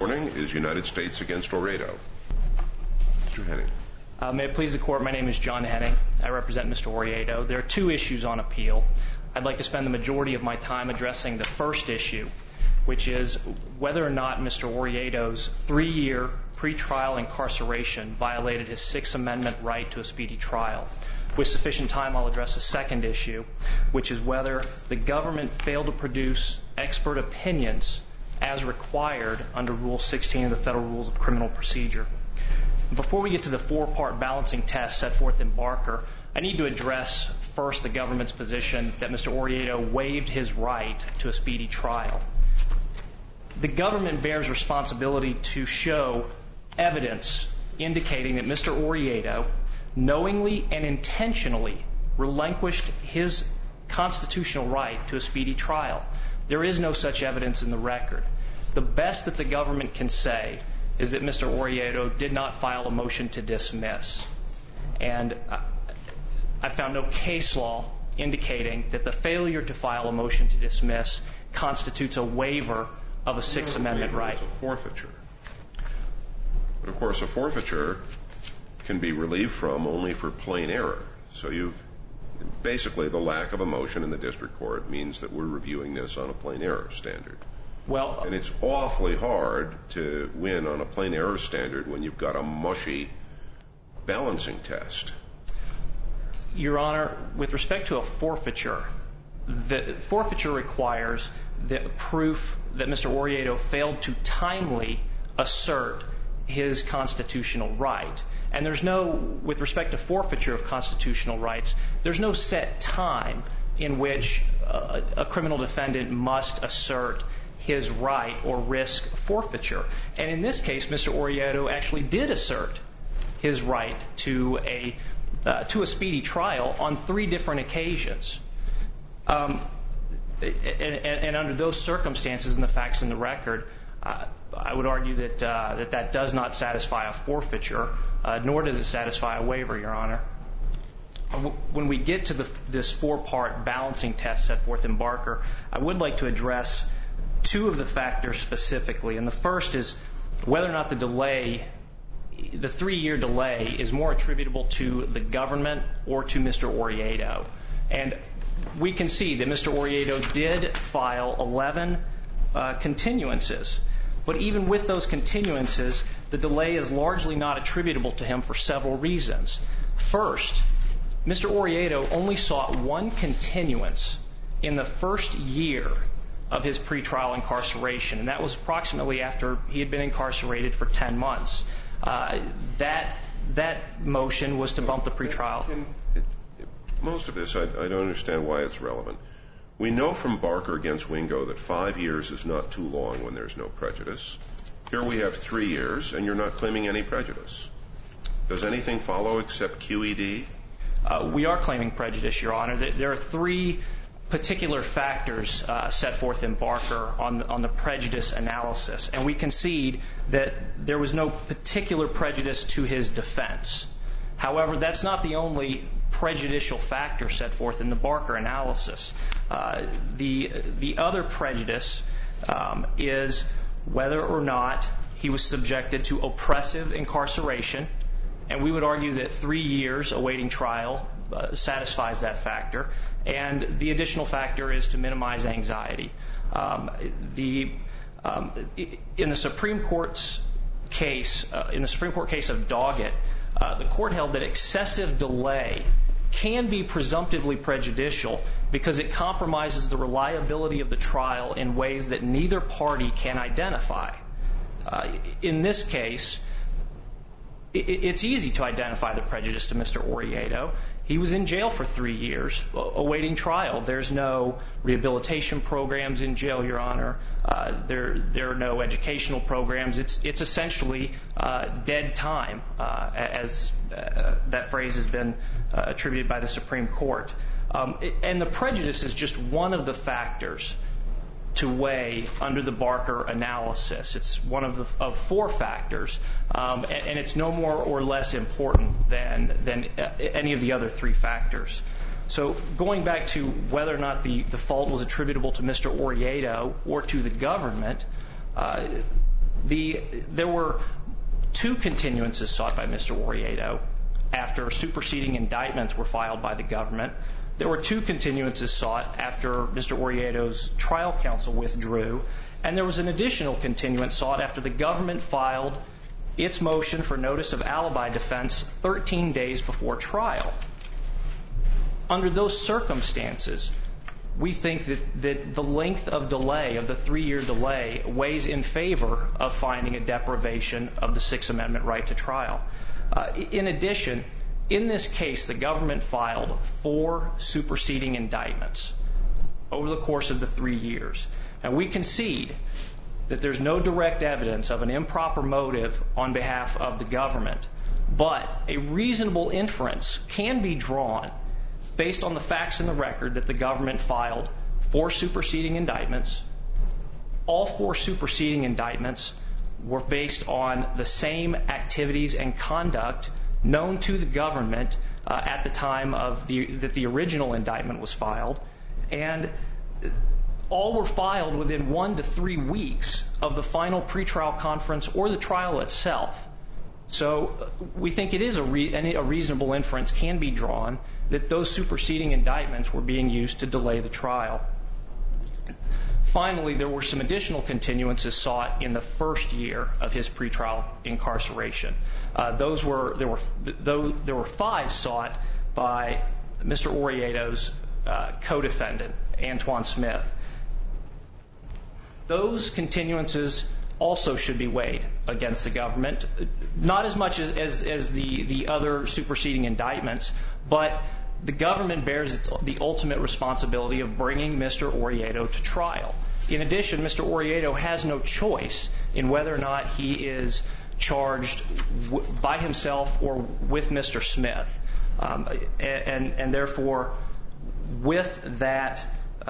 Morning is United States against Oredo. Mr. Henning. May it please the Court, my name is John Henning. I represent Mr. Oredo. There are two issues on appeal. I'd like to spend the majority of my time addressing the first issue, which is whether or not Mr. Oredo's 3-year pretrial incarceration violated his Sixth Amendment right to a speedy trial. With sufficient time, I'll address the second issue, which is whether the government failed to produce expert opinions as required under Rule 16 of the Federal Rules of Criminal Procedure. Before we get to the four-part balancing test set forth in Barker, I need to address first the government's position that Mr. Oredo waived his right to a speedy trial. The government bears responsibility to show evidence indicating that Mr. Oredo knowingly and intentionally relinquished his constitutional right to a speedy trial. There is no such evidence in the record. The best that the government can say is that Mr. Oredo did not file a motion to dismiss. And I found no case law indicating that the failure to file a motion to dismiss constitutes a waiver of a Sixth Amendment right. It's a forfeiture. But of course, a forfeiture can be relieved from only for plain error. So basically, the lack of a motion in the district court means that we're reviewing this on a plain error standard. And it's awfully hard to win on a plain error standard when you've got a mushy balancing test. Your Honor, with respect to a forfeiture, the forfeiture requires the proof that Mr. Oredo failed to timely assert his constitutional right. And with respect to forfeiture of constitutional rights, there's no set time in which a criminal defendant must assert his right or risk forfeiture. And in this case, Mr. Oredo actually did assert his right to a speedy trial on 3 different occasions. And under those circumstances and the facts in the record, I would argue that that does not satisfy a forfeiture, nor does it satisfy a waiver, Your Honor. When we get to this 4-part balancing test set forth in Barker, I would like to address 2 of the factors specifically. And the first is whether or not the 3-year delay is more attributable to the government or to Mr. Oredo. And we can see that Mr. Oredo did file 11 continuances. But even with those continuances, the delay is largely not attributable to him for several reasons. First, Mr. Oredo only sought 1 continuance in the first year of his pretrial incarceration, and that was approximately after he had been incarcerated for 10 months. That motion was to bump the pretrial. Most of this, I don't understand why it's relevant. We know from Barker against Wingo that 5 years is not too long when there's no prejudice. Here we have 3 years, and you're not claiming any prejudice. Does anything follow except QED? We are claiming prejudice, Your Honor. There are 3 particular factors set forth in Barker on the prejudice analysis, and we concede that there was no particular prejudice to his defense. However, that's not the only prejudicial factor set forth in the Barker analysis. The other prejudice is whether or not he was subjected to oppressive incarceration, and we would argue that 3 years awaiting trial satisfies that factor. And the additional factor is to minimize anxiety. In the Supreme Court case of Doggett, the court held that excessive delay can be presumptively prejudicial because it compromises the reliability of the trial in ways that neither party can identify. In this case, it's easy to identify the prejudice to Mr. Oredo. He was in jail for 3 years awaiting trial. There's no rehabilitation programs in jail, Your Honor. There are no educational programs. It's essentially dead time, as that phrase has been attributed by the Supreme Court. And the prejudice is just one of the factors to weigh under the Barker analysis. It's one of 4 factors, and it's no more or less important than any of the other 3 factors. So going back to whether or not the fault was attributable to Mr. Oredo or to the government, There were 2 continuances sought by Mr. Oriedo after superseding indictments were filed by the government. There were 2 continuances sought after Mr. Oriedo's trial counsel withdrew, and there was an additional continuance sought after the government filed its motion for notice of alibi defense 13 days before trial. Under those circumstances, we think that the length of delay, of the 3-year delay, weighs in favor of finding a deprivation of the Sixth Amendment right to trial. In addition, in this case, the government filed 4 superseding indictments over the course of the 3 years. And we concede that there's no direct evidence of an improper motive on behalf of the government, but a reasonable inference can be drawn based on the facts in the record that the government filed 4 superseding indictments. All 4 superseding indictments were based on the same activities and conduct known to the government at the time that the original indictment was filed, and all were filed within 1 to 3 weeks of the final pretrial conference or the trial itself. So we think it is a reasonable inference can be drawn that those superseding indictments were being used to delay the trial. Finally, there were some additional continuances sought in the first year of his pretrial incarceration. There were 5 sought by Mr. Oriedo's co-defendant, Antoine Smith. Those continuances also should be weighed against the government, not as much as the other superseding indictments, but the government bears the ultimate responsibility of bringing Mr. Oriedo to trial. In addition, Mr. Oriedo has no choice in whether or not he is charged by himself or with Mr. Smith. And therefore, with that,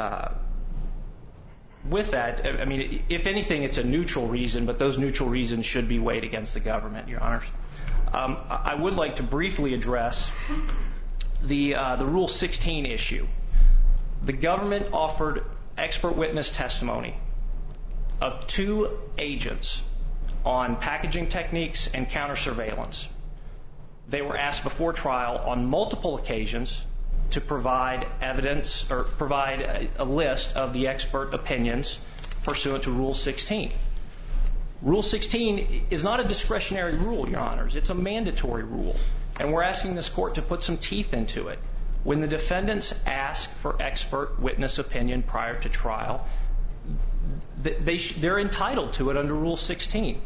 I mean, if anything, it's a neutral reason, but those neutral reasons should be weighed against the government, Your Honors. I would like to briefly address the Rule 16 issue. The government offered expert witness testimony of 2 agents on packaging techniques and counter surveillance. They were asked before trial on multiple occasions to provide evidence or provide a list of the expert opinions pursuant to Rule 16. Rule 16 is not a discretionary rule, Your Honors. It's a mandatory rule. And we're asking this court to put some teeth into it. When the defendants ask for expert witness opinion prior to trial, they're entitled to it under Rule 16.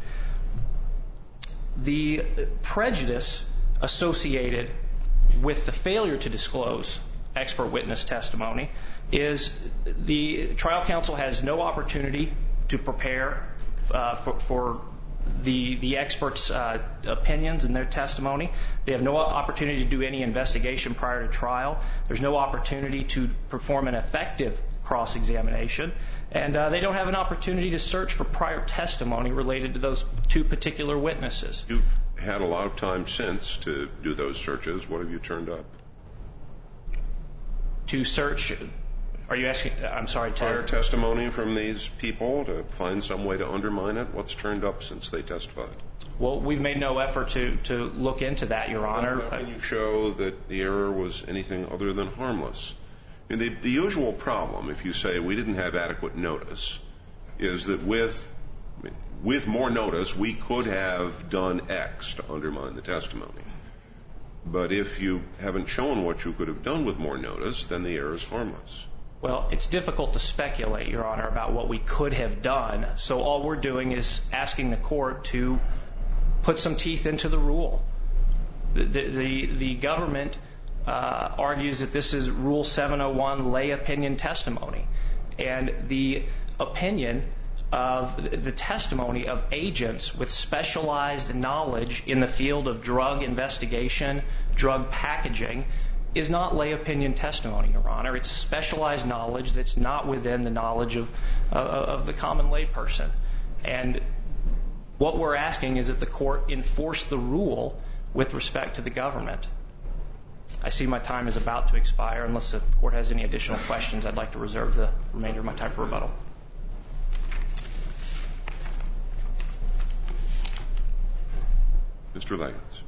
The prejudice associated with the failure to disclose expert witness testimony is the trial counsel has no opportunity to prepare for the experts' opinions and their testimony. They have no opportunity to do any investigation prior to trial. There's no opportunity to perform an effective cross-examination. And they don't have an opportunity to search for prior testimony related to those 2 particular witnesses. You've had a lot of time since to do those searches. What have you turned up? To search? Are you asking? I'm sorry. Prior testimony from these people to find some way to undermine it? What's turned up since they testified? Well, we've made no effort to look into that, Your Honor. How can you show that the error was anything other than harmless? And the usual problem, if you say we didn't have adequate notice, is that with more notice, we could have done X to undermine the testimony. But if you haven't shown what you could have done with more notice, then the error is harmless. Well, it's difficult to speculate, Your Honor, about what we could have done. So all we're doing is asking the court to put some teeth into the rule. The government argues that this is Rule 701 lay opinion testimony. And the opinion of the testimony of agents with specialized knowledge in the field of drug investigation, drug packaging, is not lay opinion testimony, Your Honor. It's specialized knowledge that's not within the knowledge of the common layperson. And what we're asking is that the court enforce the rule with respect to the government. I see my time is about to expire. Unless the court has any additional questions, I'd like to reserve the remainder of my time for rebuttal. Mr. Leggins.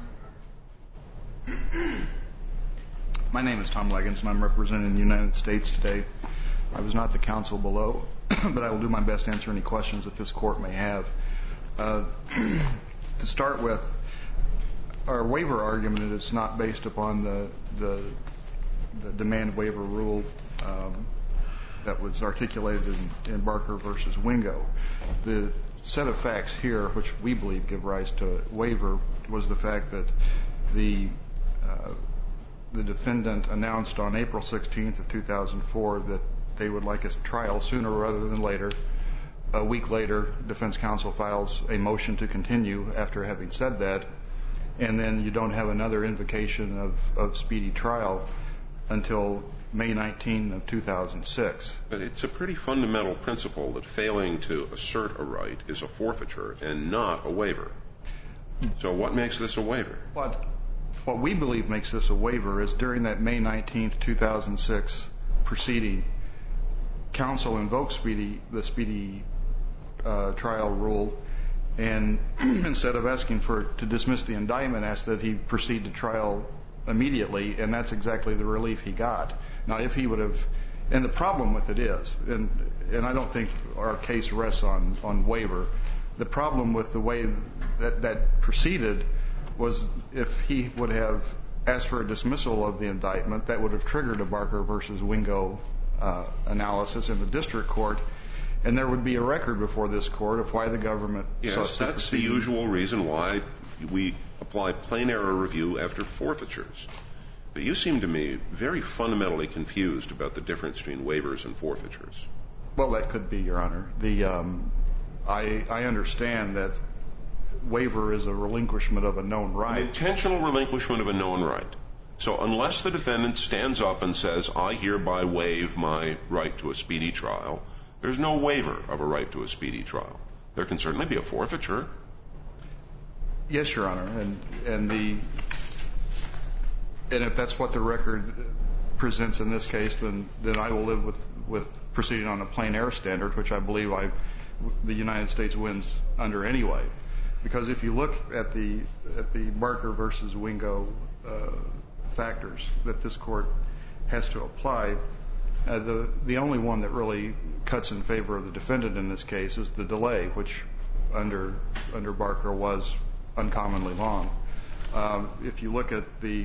My name is Tom Leggins, and I'm representing the United States today. I was not the counsel below, but I will do my best to answer any questions that this court may have. To start with, our waiver argument is not based upon the demand waiver rule that was articulated in Barker versus Wingo. The set of facts here, which we believe give rise to waiver, was the fact that the defendant announced on April 16th of 2004 that they would like a trial sooner rather than later. A week later, defense counsel files a motion to continue after having said that, and then you don't have another invocation of speedy trial until May 19 of 2006. But it's a pretty fundamental principle that failing to assert a right is a forfeiture and not a waiver. So what makes this a waiver? What we believe makes this a waiver is during that May 19, 2006 proceeding, counsel invoked the speedy trial rule, and instead of asking to dismiss the indictment, asked that he proceed to trial immediately, and that's exactly the relief he got. Now, if he would have, and the problem with it is, and I don't think our case rests on waiver, the problem with the way that proceeded was if he would have asked for a dismissal of the indictment, that would have triggered a Barker versus Wingo analysis in the district court, and there would be a record before this court of why the government Yes, that's the usual reason why we apply plain error review after forfeitures. But you seem to me very fundamentally confused about the difference between waivers and forfeitures. Well, that could be, Your Honor. I understand that waiver is a relinquishment of a known right. An intentional relinquishment of a known right. So unless the defendant stands up and says, I hereby waive my right to a speedy trial, there's no waiver of a right to a speedy trial. There can certainly be a forfeiture. Yes, Your Honor, and if that's what the record presents in this case, then I will live with proceeding on a plain error standard, which I believe the United States wins under anyway. Because if you look at the Barker versus Wingo factors that this court has to apply, the only one that really cuts in favor of the defendant in this case is the delay, which under Barker was uncommonly long. If you look at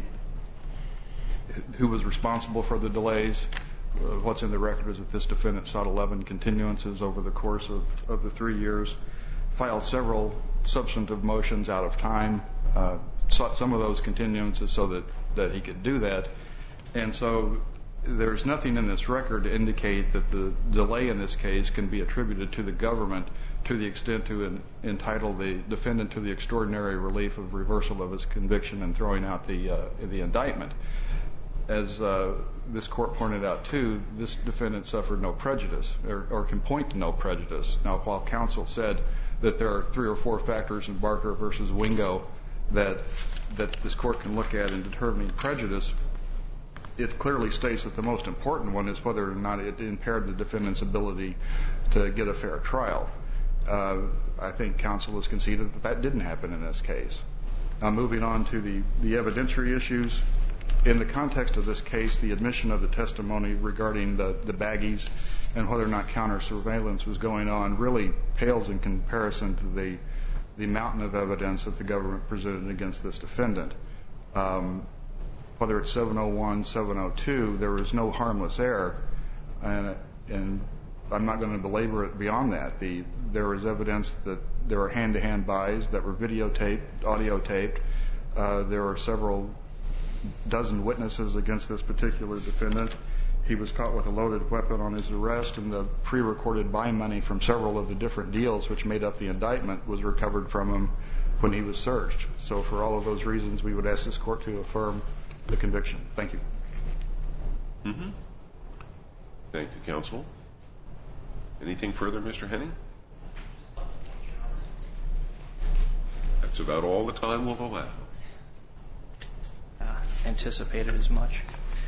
who was responsible for the delays, what's in the record is that this defendant sought 11 continuances over the course of the 3 years, filed several substantive motions out of time, sought some of those continuances so that he could do that. And so there's nothing in this record to indicate that the delay in this case can be attributed to the government to the extent to entitle the defendant to the extraordinary relief of reversal of his conviction and throwing out the indictment. As this court pointed out, too, this defendant suffered no prejudice or can point to no prejudice. Now, while counsel said that there are 3 or 4 factors in Barker versus Wingo that this court can look at in determining prejudice, it clearly states that the most important one is whether or not it impaired the defendant's ability to get a fair trial. I think counsel has conceded that didn't happen in this case. Now, moving on to the evidentiary issues. In the context of this case, the admission of the testimony regarding the baggies and whether or not counter-surveillance was going on really pales in comparison to the mountain of evidence that the government presented against this defendant. Whether it's 701, 702, there was no harmless error, and I'm not going to belabor it beyond that. There was evidence that there were hand-to-hand buys that were videotaped, audio-taped. There were several dozen witnesses against this particular defendant. He was caught with a loaded weapon on his arrest, and the pre-recorded buy money from several of the different deals which made up the indictment was recovered from him when he was searched. So for all of those reasons, we would ask this court to affirm the conviction. Thank you. Mm-hmm. Thank you, counsel. Anything further, Mr. Henning? That's about all the time we'll allow. Anticipated as much.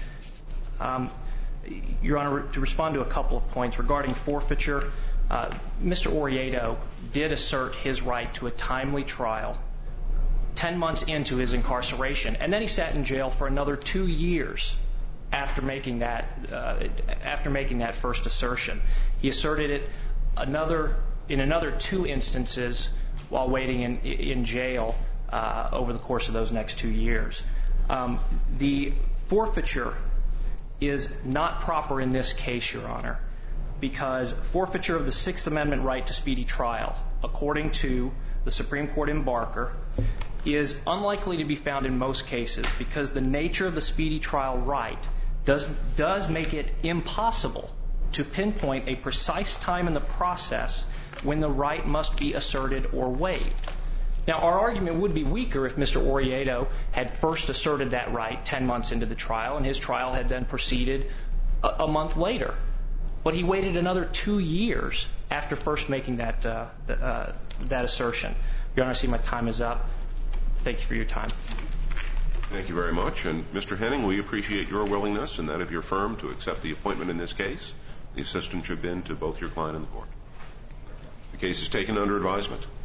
Your Honor, to respond to a couple of points regarding forfeiture, Mr. Orieto did assert his right to a timely trial 10 months into his incarceration. And then he sat in jail for another 2 years after making that first assertion. He asserted it in another 2 instances while waiting in jail over the course of those next 2 years. The forfeiture is not proper in this case, Your Honor, because forfeiture of the Sixth Amendment right to speedy trial, according to the Supreme Court in Barker, is unlikely to be found in most cases because the nature of the speedy trial right does make it impossible to pinpoint a precise time in the process when the right must be asserted or waived. Now, our argument would be weaker if Mr. Oriedo had first asserted that right 10 months into the trial and his trial had then proceeded a month later. But he waited another 2 years after first making that assertion. Your Honor, I see my time is up. Thank you for your time. Thank you very much. And Mr. Henning, we appreciate your willingness and that of your firm to accept the appointment in this case. The assistance should have been to both your client and the court. The case is taken under advisement.